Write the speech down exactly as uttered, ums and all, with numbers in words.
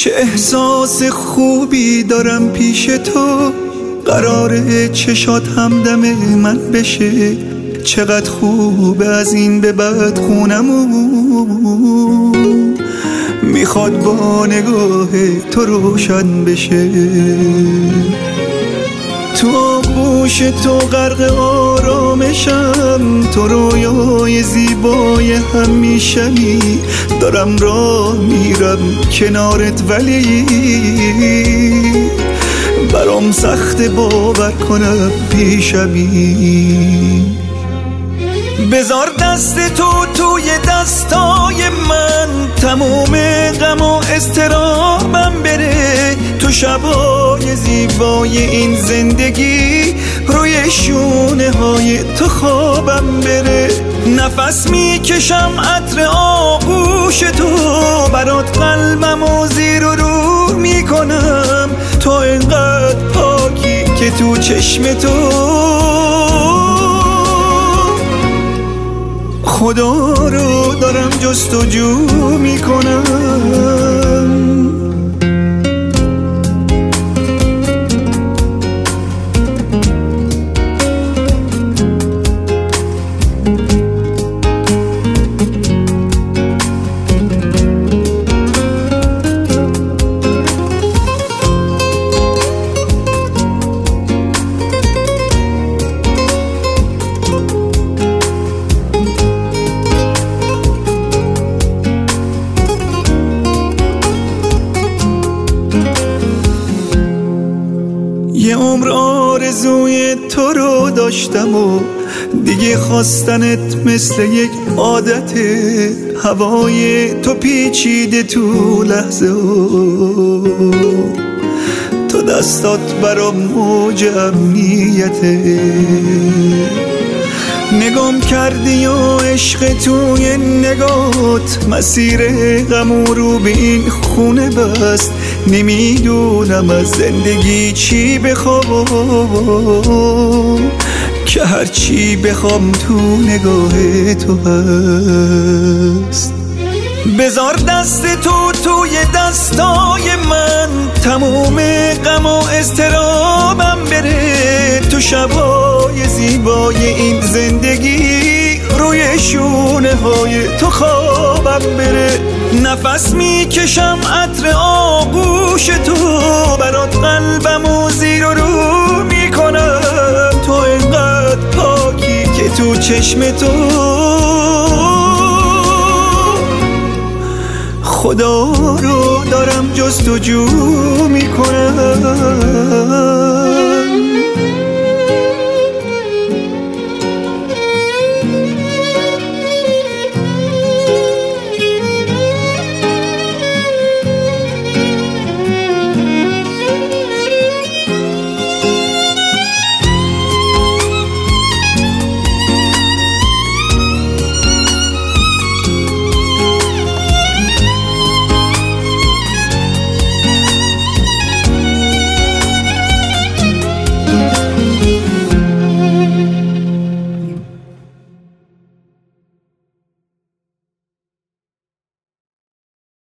چه احساس خوبی دارم پیش تو، قراره چشات همدم من بشه. چقدر خوبه از این به بعد خونمون میخواد با نگاه تو روشن بشه. تو آغوش تو غرق آرامشم، تو رویای زیبای همیشنی. دارم راه میرم کنارت ولی برام سخت باور کنم پیشمی. بذار دست تو توی دستای من، تموم غم و اضطرابم بره. تو شبای زیبای این زندگی، روی شونه های تو خوابم بره. نفس میکشم عطر آغوش تو، برات قلبم و زیر و رو میکنم. تو اینقدر پاکی که تو چشم تو خدا رو دارم جستجو میکنم. یه عمر آرزوی تو رو داشتم و دیگه خواستنت مثل یک عادته. هوای تو پیچیده تو لحظه ها، تو دستات برام موج امنیته. نگام کردی و عشق توی نگات، مسیر غم رو به این خونه بست. نمیدونم از زندگی چی بخوام، که هر چی بخوام تو نگاه تو هست. بذار دست تو توی دستای من، تموم غم و اضطرابم بره. تو شبای زیبای این زندگی، روی شونه های تو خوابم بره. نفس میکشم عطر آغوش تو، برات قلبم و زیر و رو میکنم. تو اینقدر پاکی که تو چشم تو خدا رو دارم جستجو میکنم.